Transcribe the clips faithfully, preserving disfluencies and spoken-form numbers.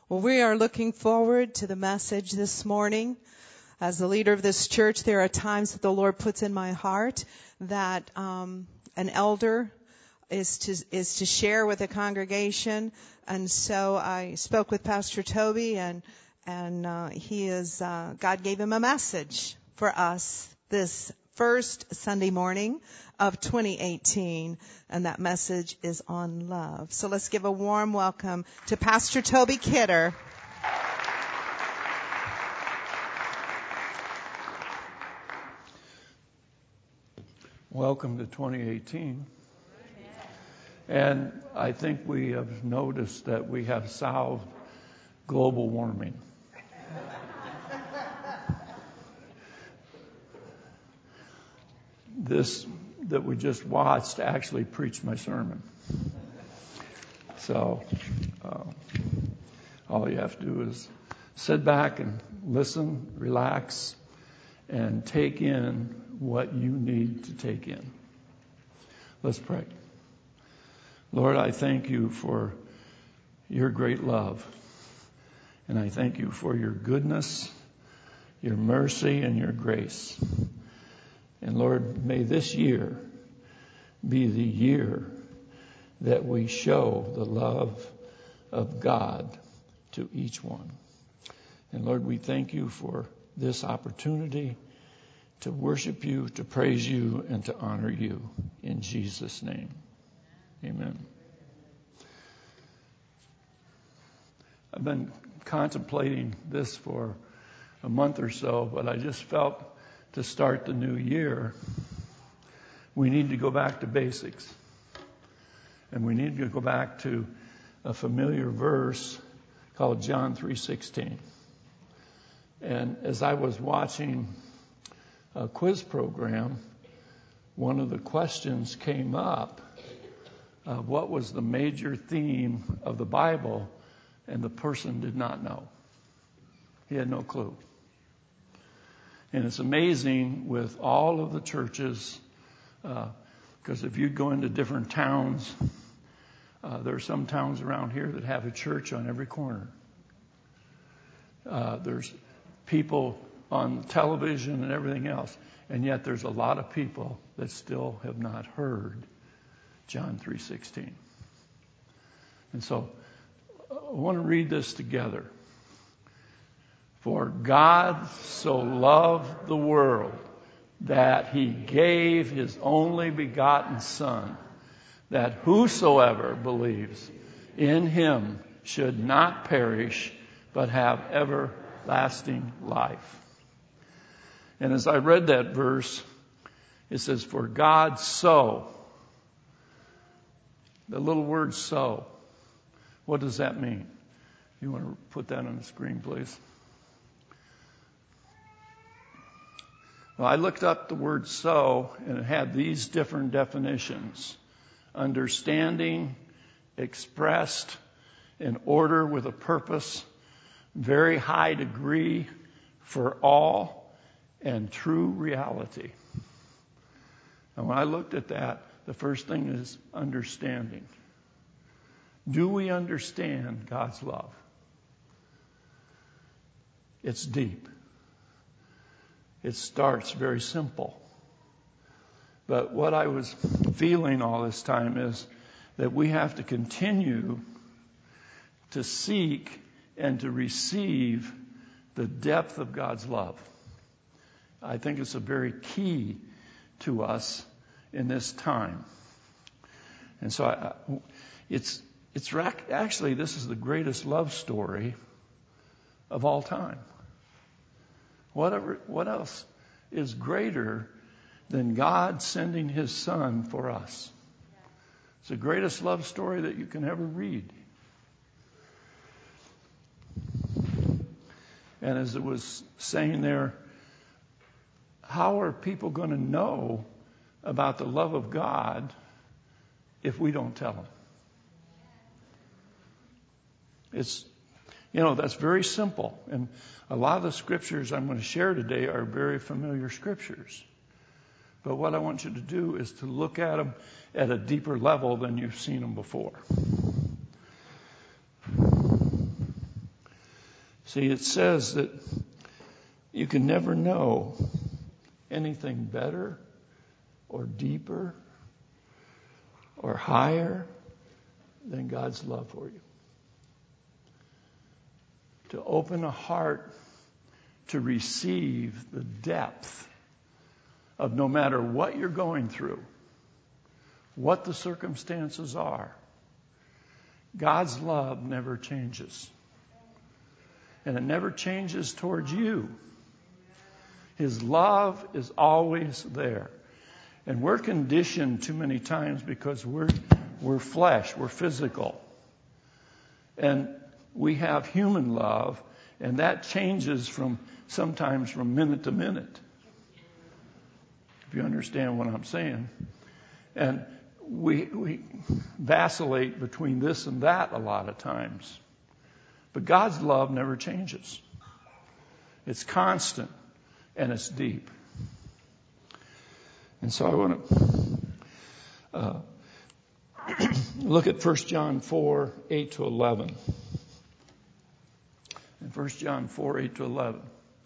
Well, we are looking forward to the message this morning. As the leader of this church, there are times that the Lord puts in my heart that um, an elder is to is to share with the congregation, and so I spoke with Pastor Toby, and and uh, he is uh, God gave him a message for us this first Sunday morning of twenty eighteen, and that message is on love. So let's give a warm welcome to Pastor Toby Kidder. Welcome to twenty eighteen. And I think we have noticed that we have solved global warming. This that we just watched actually preached my sermon. So uh, all you have to do is sit back and listen, relax, and take in what you need to take in. Let's pray. Lord, I thank you for your great love. And I thank you for your goodness, your mercy, and your grace. And Lord, may this year be the year that we show the love of God to each one. And Lord, we thank you for this opportunity to worship you, to praise you, and to honor you. In Jesus' name, amen. I've been contemplating this for a month or so, but I just felt to start the new year, we need to go back to basics. And we need to go back to a familiar verse called John three sixteen. And as I was watching a quiz program, one of the questions came up of what was the major theme of the Bible, and the person did not know. He had no clue. And it's amazing with all of the churches, because uh, if you go into different towns, uh, there are some towns around here that have a church on every corner. Uh, there's people on television and everything else, and yet there's a lot of people that still have not heard John three sixteen. And so I want to read this together. For God so loved the world that he gave his only begotten Son, that whosoever believes in him should not perish, but have everlasting life. And as I read that verse, it says, for God so, the little word so, what does that mean? You want to put that on the screen, please? Well, I looked up the word so, and it had these different definitions. Understanding, expressed, in order with a purpose, very high degree, for all, and true reality. And when I looked at that, the first thing is understanding. Do we understand God's love? It's deep. It starts very simple. But what I was feeling all this time is that we have to continue to seek and to receive the depth of God's love. I think it's a very key to us in this time. And so I, it's it's actually, this is the greatest love story of all time. Whatever, what else is greater than God sending his Son for us? It's the greatest love story that you can ever read. And as it was saying there, how are people going to know about the love of God if we don't tell them? It's, you know, that's very simple. And a lot of the scriptures I'm going to share today are very familiar scriptures. But what I want you to do is to look at them at a deeper level than you've seen them before. See, it says that you can never know anything better or deeper or higher than God's love for you. To open a heart to receive the depth of no matter what you're going through, what the circumstances are, God's love never changes. And it never changes towards you. His love is always there. And we're conditioned too many times because we're we're flesh, we're physical. And we have human love, and that changes from sometimes from minute to minute. If you understand what I'm saying. And we we vacillate between this and that a lot of times. But God's love never changes. It's constant and it's deep. And so I want to uh, look at First John four, eight to eleven. In First John four, eight to eleven.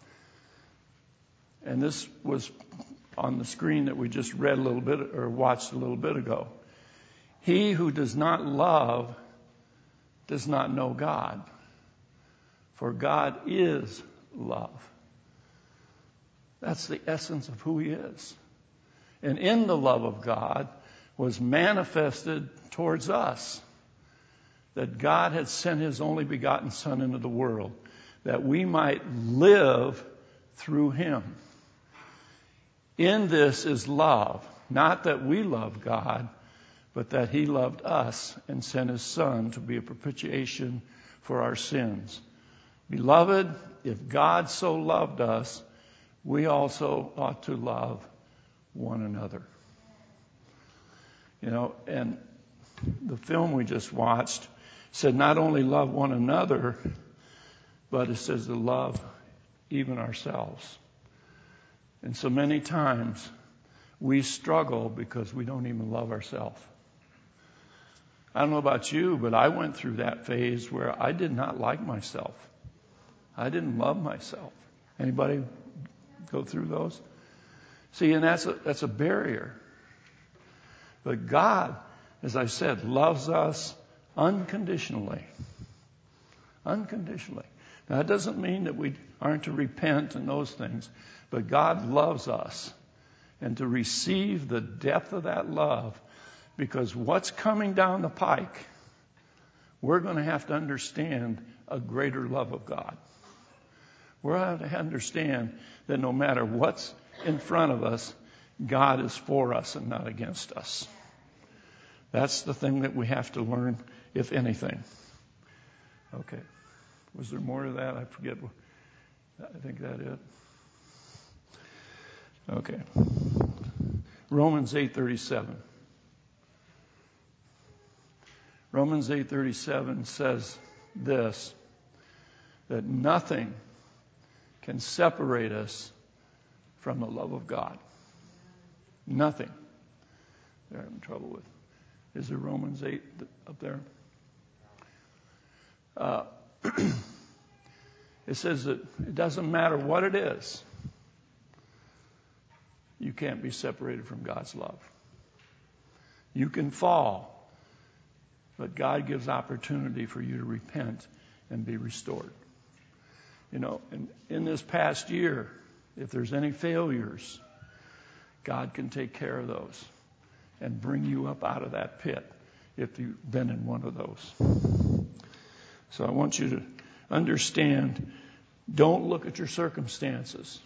And this was on the screen that we just read a little bit or watched a little bit ago. He who does not love does not know God, for God is love. That's the essence of who He is. And in the love of God was manifested towards us that God had sent His only begotten Son into the world, that we might live through Him. In this is love, not that we love God, but that He loved us and sent His Son to be a propitiation for our sins. Beloved, if God so loved us, we also ought to love one another. You know, and the film we just watched said not only love one another, but it says to love even ourselves. And so many times we struggle because we don't even love ourselves. I don't know about you, but I went through that phase where I did not like myself. I didn't love myself. Anybody go through those? See, and that's a, that's a barrier. But God, as I said, loves us unconditionally. Unconditionally. Now, that doesn't mean that we aren't to repent and those things, but God loves us. And to receive the depth of that love, because what's coming down the pike, we're going to have to understand a greater love of God. We're going to have to understand that no matter what's in front of us, God is for us and not against us. That's the thing that we have to learn, if anything. Okay. Was there more to that? I forget. I think that it. Okay. Romans eight thirty-seven. Romans eight thirty-seven says this, that nothing can separate us from the love of God. Nothing. They're having trouble with. Is there Romans eight up there? Uh, it says that it doesn't matter what it is, you can't be separated from God's love. You can fall, but God gives opportunity for you to repent and be restored. You know, in, in this past year, if there's any failures, God can take care of those and bring you up out of that pit if you've been in one of those. So I want you to understand, don't look at your circumstances.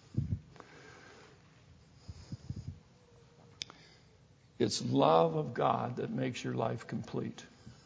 It's love of God that makes your life complete.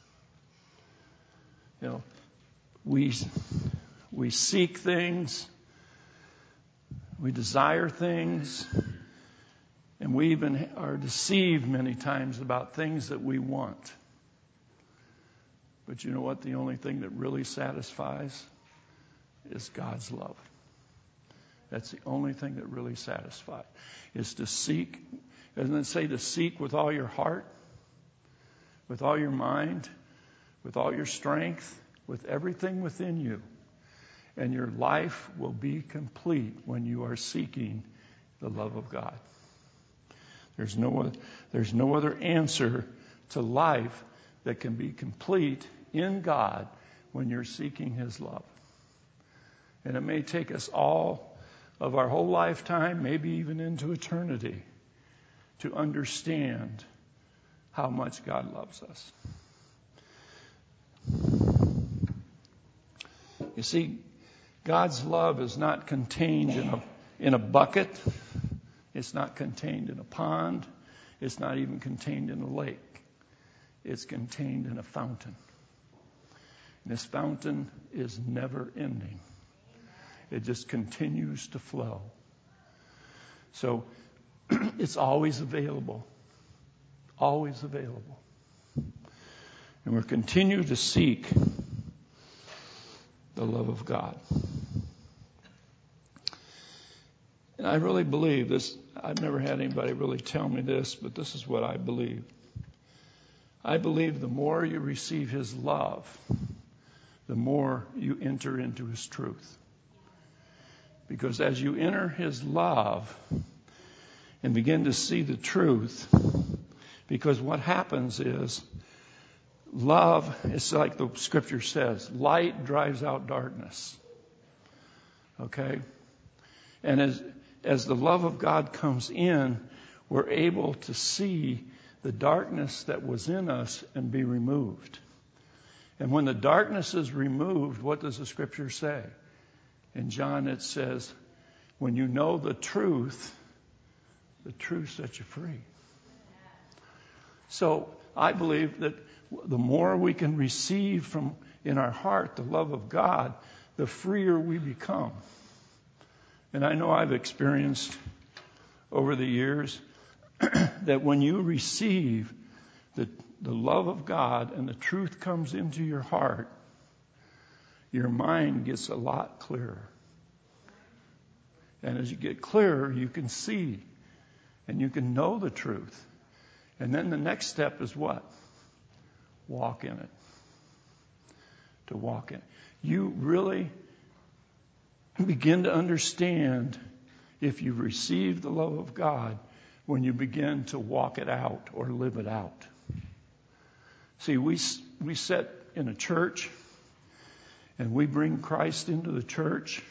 You know, we we seek things, we desire things, and we even are deceived many times about things that we want. But you know what? The only thing that really satisfies is God's love. That's the only thing that really satisfies, is to seek. Doesn't it say to seek with all your heart, with all your mind, with all your strength, with everything within you? And your life will be complete when you are seeking the love of God. There's no, there's no other answer to life that can be complete in God when you're seeking His love. And it may take us all of our whole lifetime, maybe even into eternity, to understand how much God loves us. You see, God's love is not contained in a, in a bucket. It's not contained in a pond. It's not even contained in a lake. It's contained in a fountain. And this fountain is never ending. It just continues to flow. So it's always available. Always available. And we'll continue to seek the love of God. And I really believe this. I've never had anybody really tell me this, but this is what I believe. I believe the more you receive His love, the more you enter into His truth. Because as you enter His love and begin to see the truth, because what happens is love, it's like the scripture says, light drives out darkness. Okay? And as as the love of God comes in, we're able to see the darkness that was in us and be removed. And when the darkness is removed, what does the scripture say? In John it says, when you know the truth, the truth sets you free. So I believe that the more we can receive from in our heart the love of God, the freer we become. And I know I've experienced over the years that when you receive the, the love of God and the truth comes into your heart, your mind gets a lot clearer. And as you get clearer, you can see and you can know the truth. And then the next step is what? Walk in it. To walk in it. You really begin to understand if you receive the love of God when you begin to walk it out or live it out. See, we we sit in a church and we bring Christ into the church,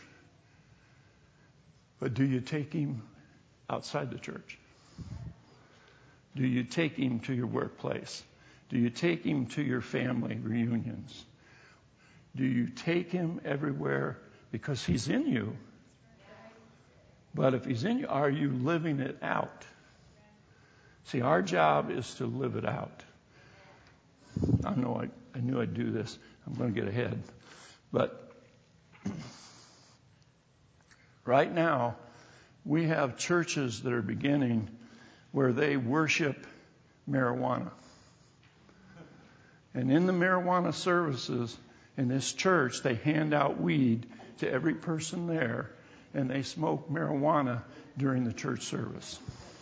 but do you take Him outside the church? Do you take Him to your workplace? Do you take Him to your family reunions? Do you take Him everywhere? Because He's in you. But if He's in you, are you living it out? See, our job is to live it out. I know I, I knew I'd do this. I'm going to get ahead. But right now, we have churches that are beginning where they worship marijuana. And in the marijuana services in this church, they hand out weed to every person there, and they smoke marijuana during the church service.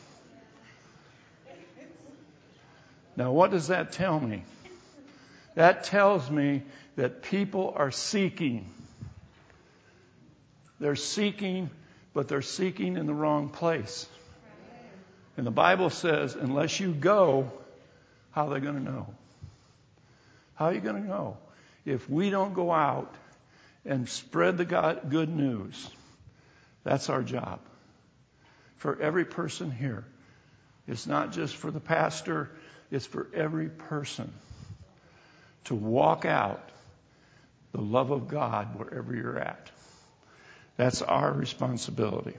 Now, what does that tell me? That tells me that people are seeking. They're seeking, but they're seeking in the wrong place. And the Bible says, unless you go, how are they going to know? How are you going to know? If we don't go out and spread the God, good news, that's our job. For every person here. It's not just for the pastor, it's for every person to walk out the love of God wherever you're at. That's our responsibility.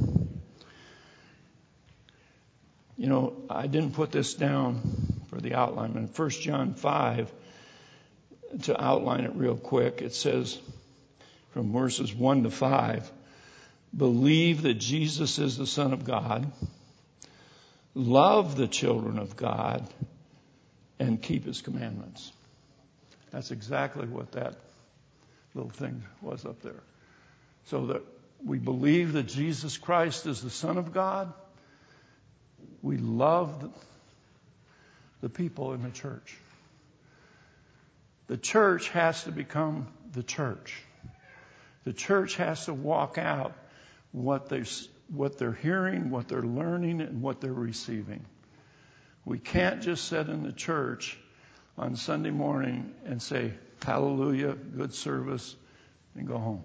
You know, I didn't put this down for the outline. In First John five, to outline it real quick, it says from verses one to five, believe that Jesus is the Son of God, love the children of God, and keep His commandments. That's exactly what that little thing was up there. So that we believe that Jesus Christ is the Son of God. We love the, the people in the church. The church has to become the church. The church has to walk out what they're, what they're hearing, what they're learning, and what they're receiving. We can't just sit in the church on Sunday morning and say, hallelujah, good service, and go home.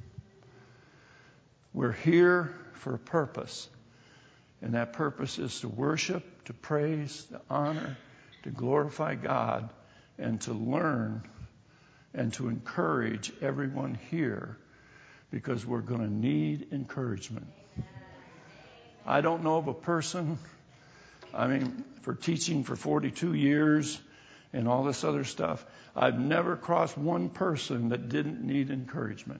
We're here for a purpose. And that purpose is to worship, to praise, to honor, to glorify God, and to learn and to encourage everyone here, because we're going to need encouragement. I don't know of a person, I mean, for teaching for forty-two years and all this other stuff, I've never crossed one person that didn't need encouragement.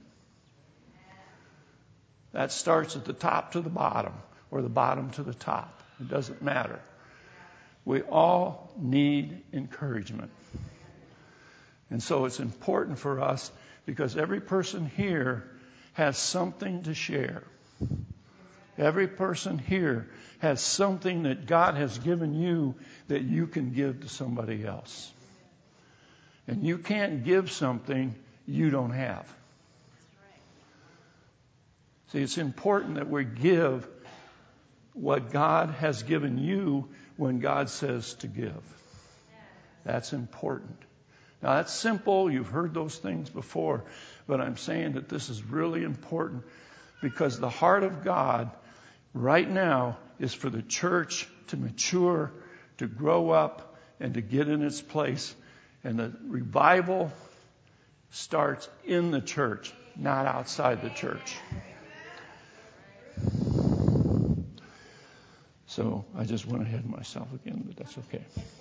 That starts at the top to the bottom, or the bottom to the top. It doesn't matter. We all need encouragement. And so it's important for us, because every person here has something to share. Every person here has something that God has given you that you can give to somebody else. And you can't give something you don't have. See, it's important that we give what God has given you when God says to give. That's important. Now, that's simple. You've heard those things before. But I'm saying that this is really important, because the heart of God right now is for the church to mature, to grow up, and to get in its place. And the revival starts in the church, not outside the church. So I just went ahead of myself again, but that's okay.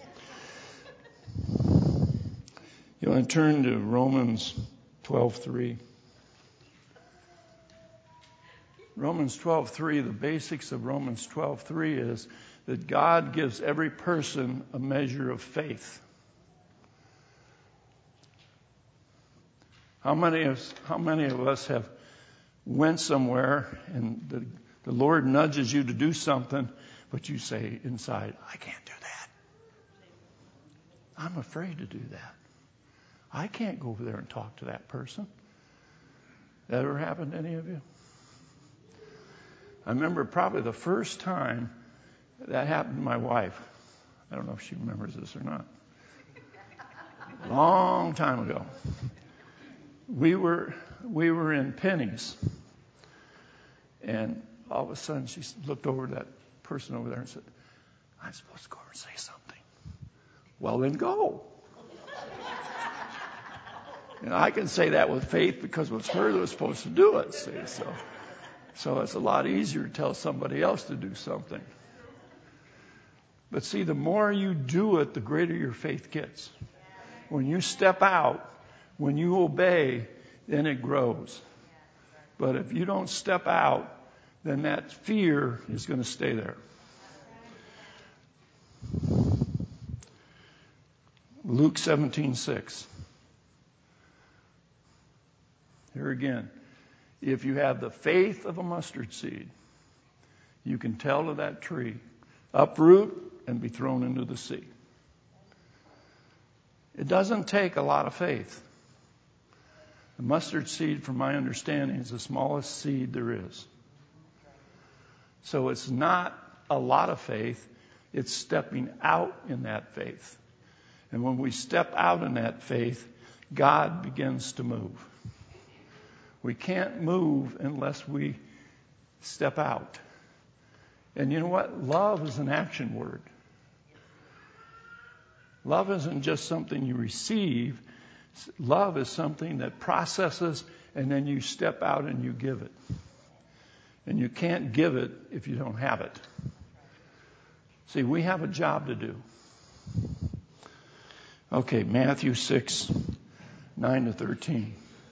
You want to turn to Romans twelve three. Romans twelve three, the basics of Romans twelve three is that God gives every person a measure of faith. How many of how many of us have went somewhere and the, the Lord nudges you to do something, but you say inside, I can't do that. I'm afraid to do that. I can't go over there and talk to that person. That ever happened to any of you? I remember probably the first time that happened to my wife. I don't know if she remembers this or not. Long time ago. We were we were in Penny's, and all of a sudden she looked over to that person over there and said, I'm supposed to go over and say something. Well, then go. And I can say that with faith because it was her that was supposed to do it. See, so, so it's a lot easier to tell somebody else to do something. But see, the more you do it, the greater your faith gets. When you step out, when you obey, then it grows. But if you don't step out, then that fear is going to stay there. Luke seventeen six. Here again, if you have the faith of a mustard seed, you can tell to that tree, uproot and be thrown into the sea. It doesn't take a lot of faith. The mustard seed, from my understanding, is the smallest seed there is. So it's not a lot of faith. It's stepping out in that faith. And when we step out in that faith, God begins to move. We can't move unless we step out. And you know what? Love is an action word. Love isn't just something you receive. Love is something that processes, and then you step out and you give it. And you can't give it if you don't have it. See, we have a job to do. Okay, Matthew six, nine to thirteen.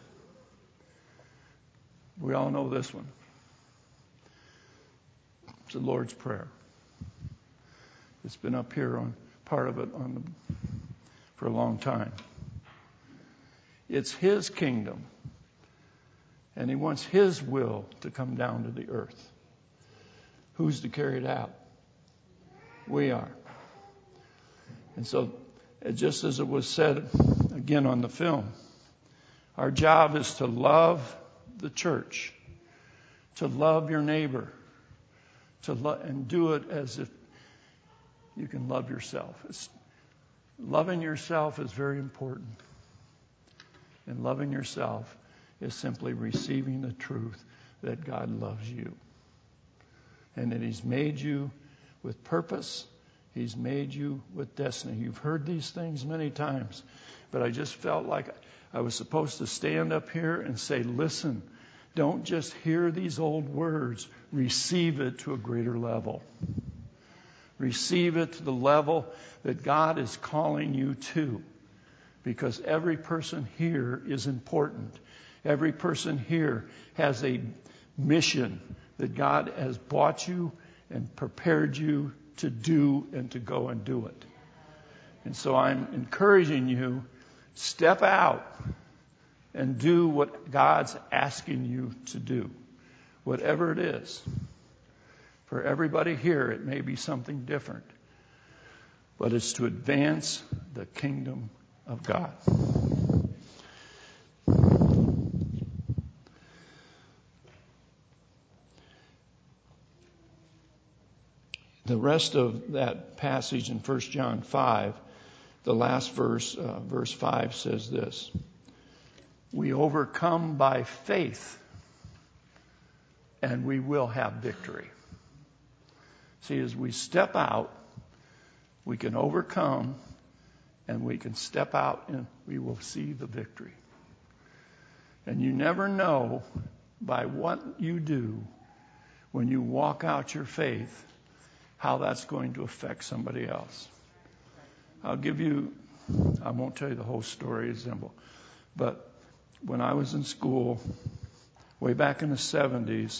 We all know this one. It's the Lord's Prayer. It's been up here on part of it on the, for a long time. It's His kingdom. And He wants His will to come down to the earth. Who's to carry it out? We are. And so, just as it was said again on the film, our job is to love the church, to love your neighbor, to lo- and do it as if you can love yourself. It's, loving yourself is very important. And loving yourself is simply receiving the truth that God loves you. And that He's made you with purpose. He's made you with destiny. You've heard these things many times. But I just felt like I was supposed to stand up here and say, listen, don't just hear these old words. Receive it to a greater level. Receive it to the level that God is calling you to. Because every person here is important. Every person here has a mission that God has bought you and prepared you to do and to go and do it. And so I'm encouraging you, step out and do what God's asking you to do, whatever it is. For everybody here, it may be something different, but it's to advance the kingdom of God. The rest of that passage in First John five, the last verse, uh, verse five says this: we overcome by faith, and we will have victory. See, as we step out, we can overcome, and we can step out and we will see the victory. And you never know by what you do when you walk out your faith how that's going to affect somebody else. I'll give you, I won't tell you the whole story, it's simple. But when I was in school, way back in the seventies,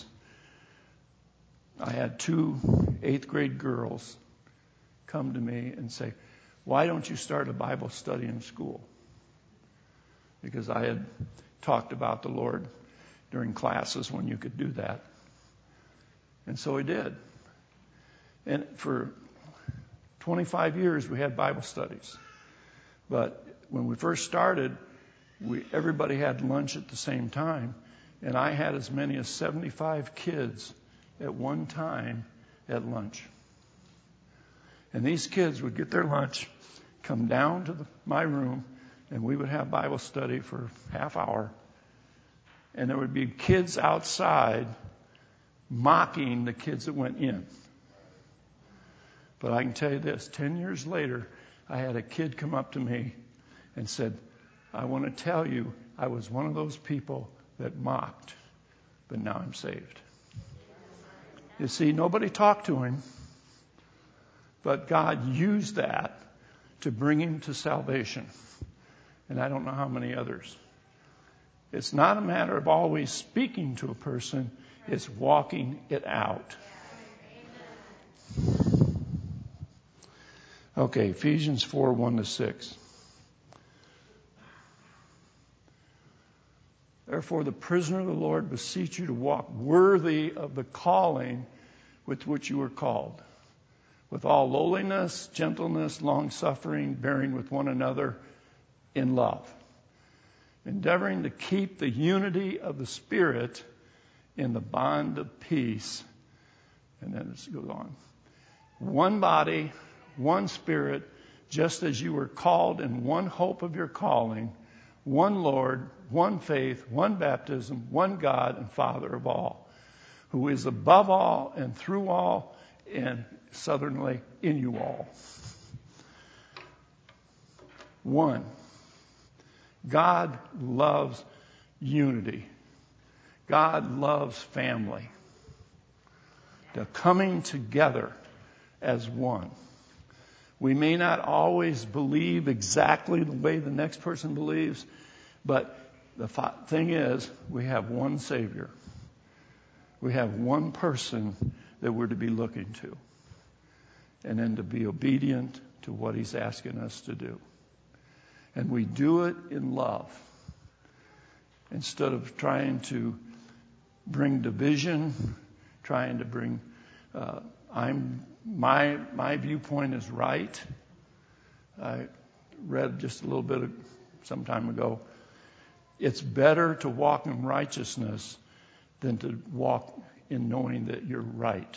I had two eighth grade girls come to me and say, why don't you start a Bible study in school? Because I had talked about the Lord during classes when you could do that. And so I did. And for twenty-five years, we had Bible studies. But when we first started, we, everybody had lunch at the same time. And I had as many as seventy-five kids at one time at lunch. And these kids would get their lunch, come down to the, my room, and we would have Bible study for half hour. And there would be kids outside mocking the kids that went in. But I can tell you this, ten years later, I had a kid come up to me and said, I want to tell you, I was one of those people that mocked, but now I'm saved. You see, nobody talked to him, but God used that to bring him to salvation. And I don't know how many others. It's not a matter of always speaking to a person, it's walking it out. Okay, Ephesians four, one to six. Therefore, the prisoner of the Lord beseech you to walk worthy of the calling with which you were called, with all lowliness, gentleness, long-suffering, bearing with one another in love, endeavoring to keep the unity of the Spirit in the bond of peace. And then it goes on. One body, one Spirit, just as you were called in one hope of your calling, one Lord, one faith, one baptism, one God and Father of all, who is above all and through all and southernly in you all. One. God loves unity. God loves family. The coming together as one. We may not always believe exactly the way the next person believes, but the thing is, we have one Savior. We have one person that we're to be looking to. And then to be obedient to what He's asking us to do. And we do it in love. Instead of trying to bring division, trying to bring, uh, I'm, my, my viewpoint is right. I read just a little bit of, some time ago, It's better to walk in righteousness than to walk in knowing that you're right.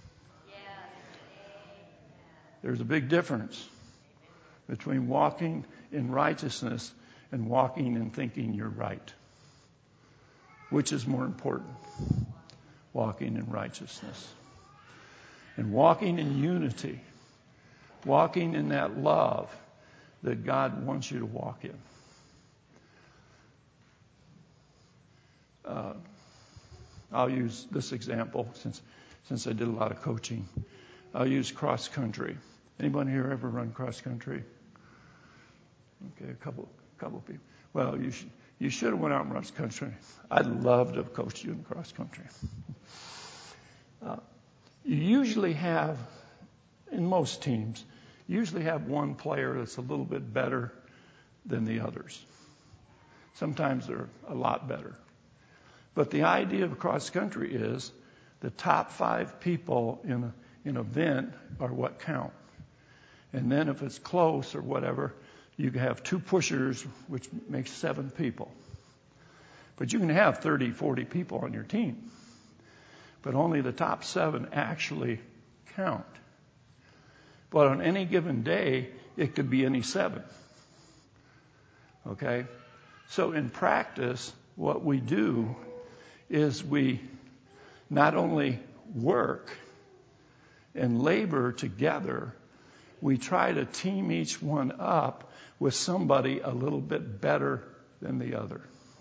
There's a big difference between walking in righteousness and walking and thinking you're right. Which is more important? Walking in righteousness. And walking in unity. Walking in that love that God wants you to walk in. Uh, I'll use this example since since I did a lot of coaching. I'll use cross country. Anybody here ever run cross country? Okay, a couple, couple of people. Well, you should you should have went out and run cross country. I'd love to have coached you in cross country. Uh, you usually have, in most teams, you usually have one player that's a little bit better than the others. Sometimes they're a lot better. But the idea of cross country is the top five people in a, in an event are what count. And then if it's close or whatever, you can have two pushers, which makes seven people. But you can have thirty, forty people on your team. But only the top seven actually count. But on any given day, it could be any seven. Okay? So in practice, what we do is we not only work and labor together, we try to team each one up with somebody a little bit better than the other.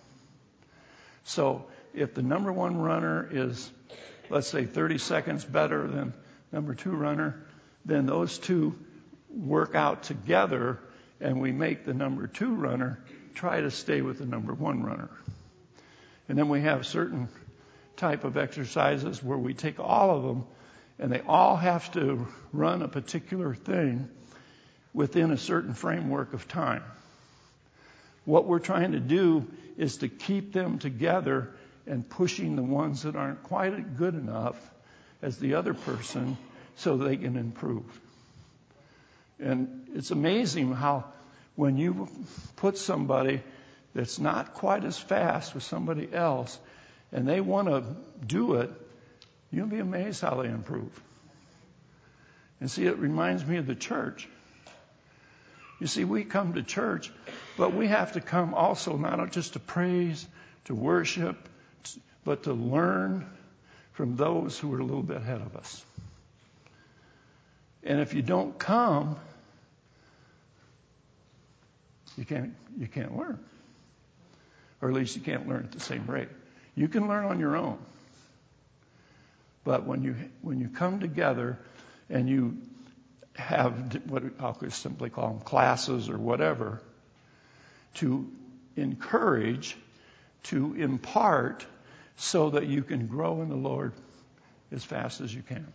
So if the number one runner is, let's say, thirty seconds better than number two runner, then those two work out together and we make the number two runner try to stay with the number one runner. And then we have certain type of exercises where we take all of them and they all have to run a particular thing within a certain framework of time. What we're trying to do is to keep them together and pushing the ones that aren't quite good enough as the other person so they can improve. And it's amazing how when you put somebody that's not quite as fast with somebody else and they want to do it, you'll be amazed how they improve. And see, it reminds me of the church. You see, we come to church, but we have to come also not just to praise, to worship, but to learn from those who are a little bit ahead of us. And if you don't come, you can't you can't learn. Or at least you can't learn at the same rate. You can learn on your own. But when you when you come together and you have what I'll just simply call them classes or whatever, to encourage, to impart, so that you can grow in the Lord as fast as you can.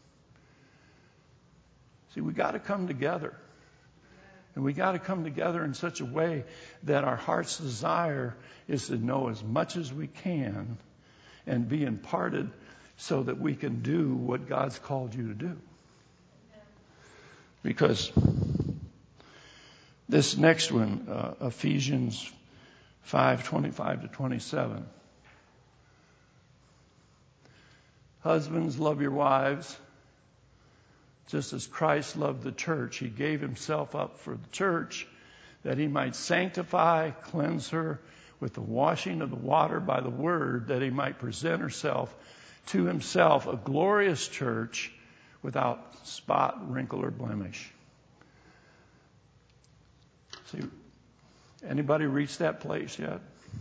See, we got to come together. And we got to come together in such a way that our heart's desire is to know as much as we can and be imparted so that we can do what God's called you to do. Because this next one, uh, Ephesians five twenty-five to twenty-seven. Husbands, love your wives, just as Christ loved the church. He gave himself up for the church that he might sanctify, cleanse her with the washing of the water by the word, that he might present herself to himself a glorious church without spot, wrinkle, or blemish. See, anybody reached that place yet?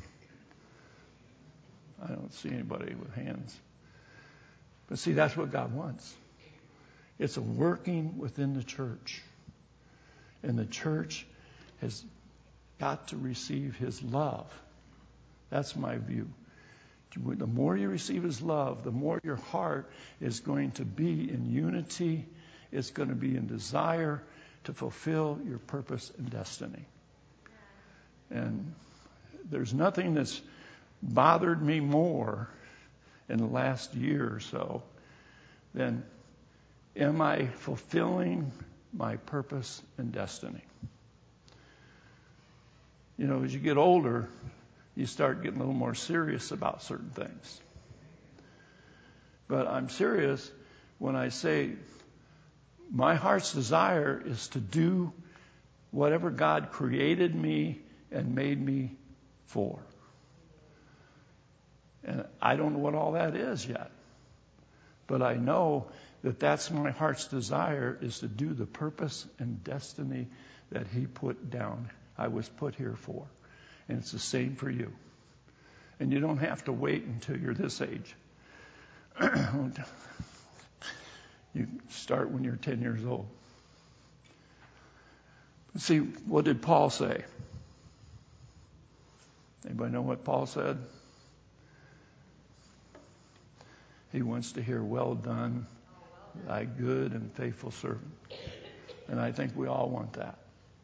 I don't see anybody with hands. But see, that's what God wants. It's a working within the church. And the church has got to receive his love. That's my view. The more you receive his love, the more your heart is going to be in unity. It's going to be in desire to fulfill your purpose and destiny. And there's nothing that's bothered me more in the last year or so than, am I fulfilling my purpose and destiny? You know, as you get older, you start getting a little more serious about certain things. But I'm serious when I say my heart's desire is to do whatever God created me and made me for. And I don't know what all that is yet. But I know that that's my heart's desire, is to do the purpose and destiny that He put down, I was put here for. And it's the same for you. And you don't have to wait until you're this age. You start when you're ten years old. See, what did Paul say? Anybody know what Paul said? He wants to hear, well done, thy good and faithful servant. And I think we all want that.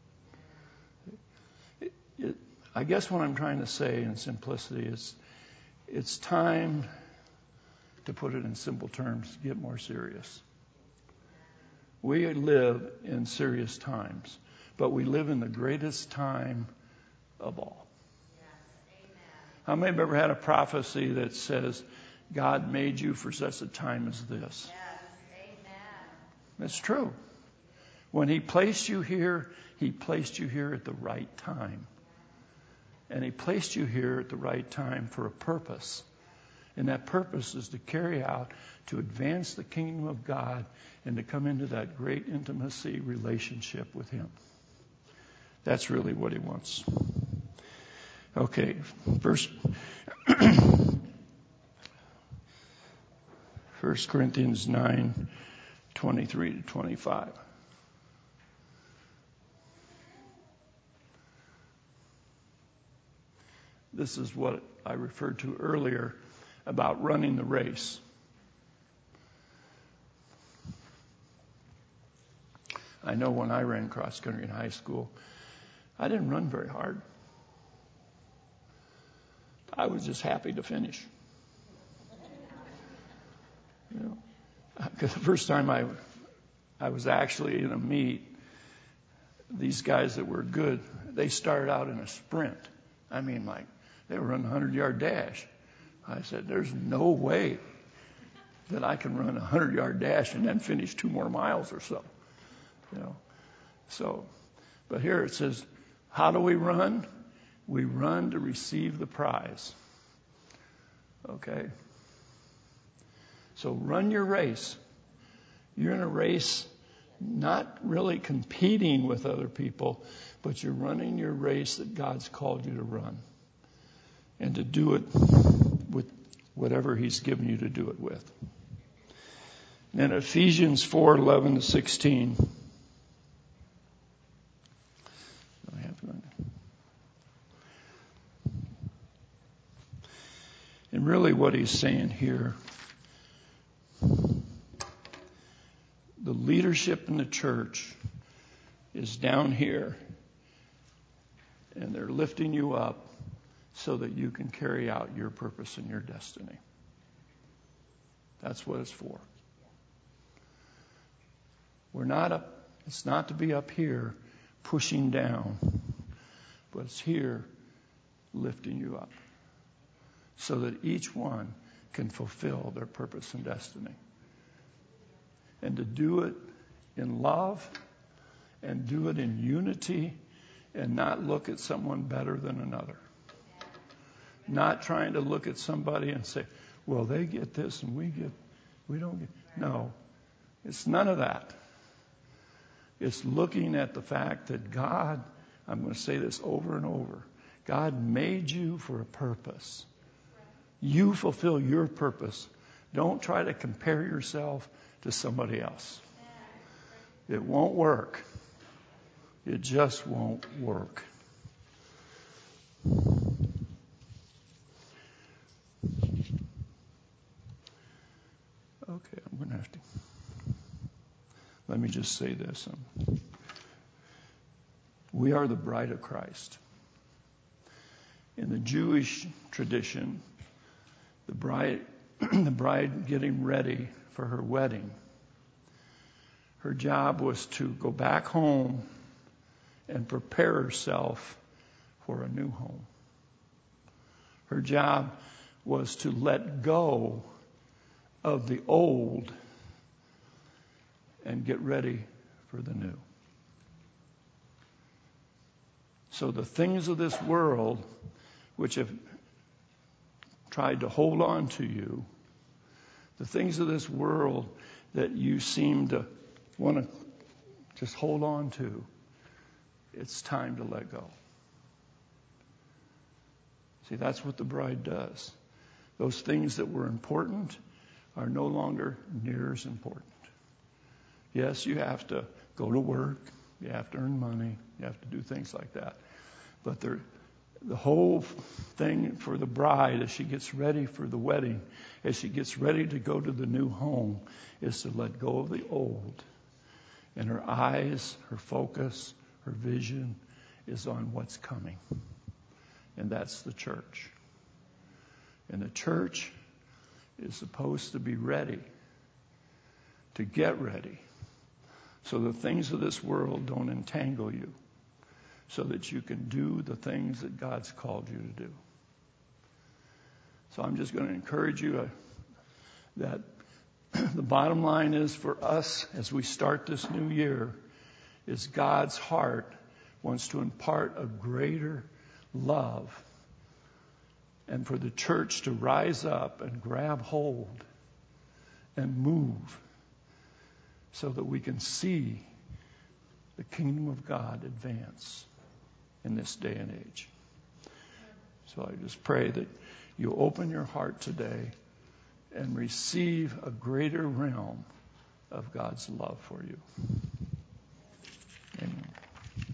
It, it, I guess what I'm trying to say in simplicity is it's time, to put it in simple terms, to get more serious. We live in serious times, but we live in the greatest time of all. How many have ever had a prophecy that says, God made you for such a time as this? That's true. When He placed you here, He placed you here at the right time. And He placed you here at the right time for a purpose. And that purpose is to carry out, to advance the kingdom of God and to come into that great intimacy relationship with Him. That's really what He wants. Okay, verse First Corinthians nine, twenty-three to twenty-five. This is what I referred to earlier about running the race. I know when I ran cross country in high school, I didn't run very hard. I was just happy to finish. You know, because the first time I, I was actually in a meet, these guys that were good, they started out in a sprint. I mean, like, they were running a hundred-yard dash. I said, there's no way that I can run a hundred-yard dash and then finish two more miles or so. You know, so, but here it says, how do we run? We run to receive the prize. Okay? So run your race. You're in a race not really competing with other people, but you're running your race that God's called you to run. And to do it with whatever He's given you to do it with. And Ephesians four, eleven to sixteen. I have and really what he's saying here, the leadership in the church is down here, and they're lifting you up so that you can carry out your purpose and your destiny. That's what it's for. We're not up, it's not to be up here pushing down, but it's here lifting you up so that each one can fulfill their purpose and destiny. And to do it in love and do it in unity and not look at someone better than another. Not trying to look at somebody and say, well, they get this and we get, we don't get. No, it's none of that. It's looking at the fact that God, I'm going to say this over and over, God made you for a purpose. You fulfill your purpose. Don't try to compare yourself to somebody else. It won't work. It just won't work. Okay, I'm going to have to. Let me just say this. Um, we are the bride of Christ. In the Jewish tradition, the bride, the bride getting ready for her wedding, her job was to go back home and prepare herself for a new home. Her job was to let go of the old and get ready for the new. So the things of this world, which have tried to hold on to you, the things of this world that you seem to want to just hold on to, it's time to let go. See, that's what the bride does. Those things that were important are no longer near as important. Yes, you have to go to work. You have to earn money. You have to do things like that. But the whole thing for the bride as she gets ready for the wedding, as she gets ready to go to the new home, is to let go of the old. And her eyes, her focus, her vision is on what's coming. And that's the church. And the church is supposed to be ready, to get ready, so the things of this world don't entangle you, so that you can do the things that God's called you to do. So I'm just going to encourage you uh, that the bottom line is for us as we start this new year is God's heart wants to impart a greater love and for the church to rise up and grab hold and move so that we can see the kingdom of God advance in this day and age. So I just pray that you open your heart today and receive a greater realm of God's love for you.